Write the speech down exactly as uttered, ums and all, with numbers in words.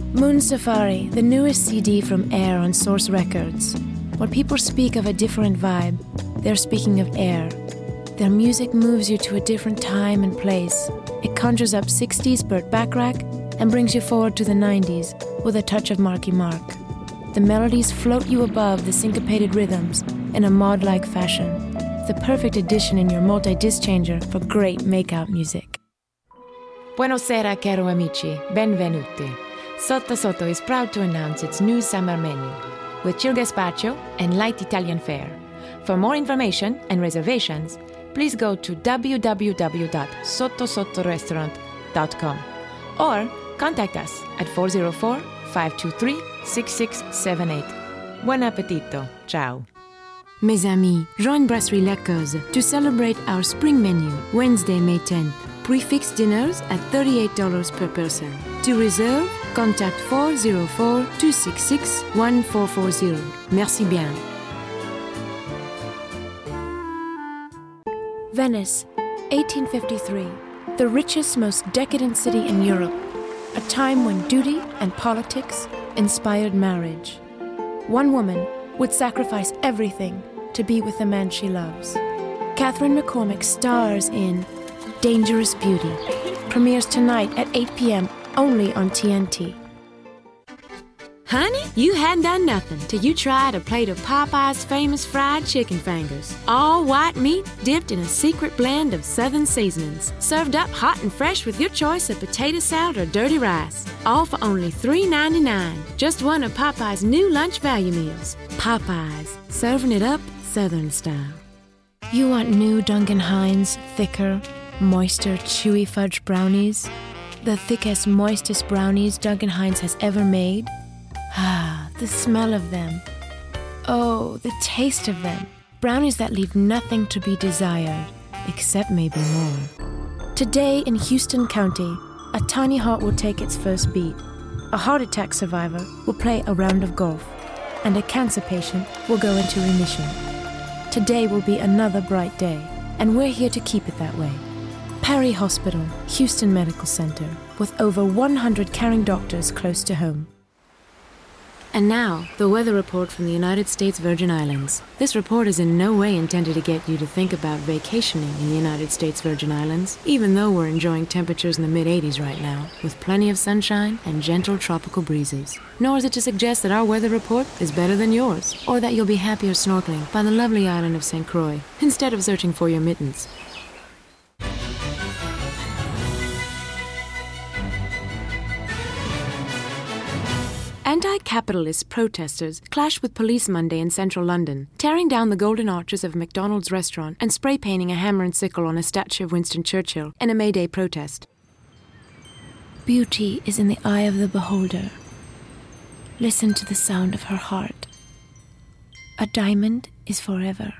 Moon Safari, the newest C D from Air on Source Records. When people speak of a different vibe, they're speaking of Air. Their music moves you to a different time and place. It conjures up sixties Burt Bacharach and brings you forward to the nineties with a touch of Marky Mark. The melodies float you above the syncopated rhythms in a mod-like fashion. The perfect addition in your multi-disc changer for great make-out music. Buonasera, caro amici. Benvenuti. Sotto Sotto is proud to announce its new summer menu with chil gazpacho and light Italian fare. For more information and reservations, please go to w w w dot sotto sotto restaurant dot com or contact us at four oh four, five two three, six six seven eight. Buon appetito. Ciao. Mes amis, join Brasserie La Cause to celebrate our spring menu, Wednesday, May tenth. Prix-fixe dinners at thirty-eight dollars per person. To reserve, contact four oh four, two six six, one four four zero. Merci bien. Venice, eighteen fifty-three. The richest, most decadent city in Europe. A time when duty and politics inspired marriage. One woman would sacrifice everything to be with the man she loves. Catherine McCormick stars in Dangerous Beauty. Premieres tonight at eight p.m. only on T N T. Honey, you hadn't done nothing till you tried a plate of Popeye's famous fried chicken fingers. All white meat dipped in a secret blend of southern seasonings. Served up hot and fresh with your choice of potato salad or dirty rice. All for only three ninety-nine. Just one of Popeye's new lunch value meals. Popeye's, serving it up southern style. You want new Duncan Hines, thicker, moister, chewy fudge brownies? The thickest, moistest brownies Duncan Hines has ever made? Ah, the smell of them. Oh, the taste of them. Brownies that leave nothing to be desired, except maybe more. Today in Houston County, a tiny heart will take its first beat. A heart attack survivor will play a round of golf, and a cancer patient will go into remission. Today will be another bright day, and we're here to keep it that way. Perry Hospital, Houston Medical Center, with over one hundred caring doctors close to home. And now, the weather report from the United States Virgin Islands. This report is in no way intended to get you to think about vacationing in the United States Virgin Islands, even though we're enjoying temperatures in the mid eighties right now, with plenty of sunshine and gentle tropical breezes. Nor is it to suggest that our weather report is better than yours, or that you'll be happier snorkeling by the lovely island of Saint Croix, instead of searching for your mittens. Anti-capitalist protesters clashed with police Monday in central London, tearing down the golden arches of a McDonald's restaurant and spray painting a hammer and sickle on a statue of Winston Churchill in a May Day protest. Beauty is in the eye of the beholder. Listen to the sound of her heart. A diamond is forever.